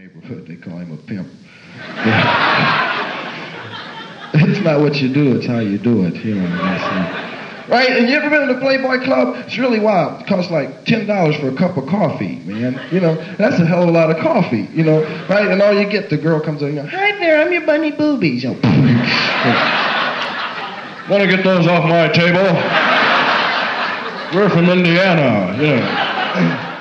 neighborhood, they call him a pimp. It's not what you do, it's how you do it, you know. Right? And you ever been to the Playboy Club? It's really wild. It costs like $10 for a cup of coffee, man. You know, that's a hell of a lot of coffee, you know, right? And all you get, the girl comes in and goes, "Hi there, I'm your bunny boobies." You know, "Want to get those off my table? We're from Indiana," you know.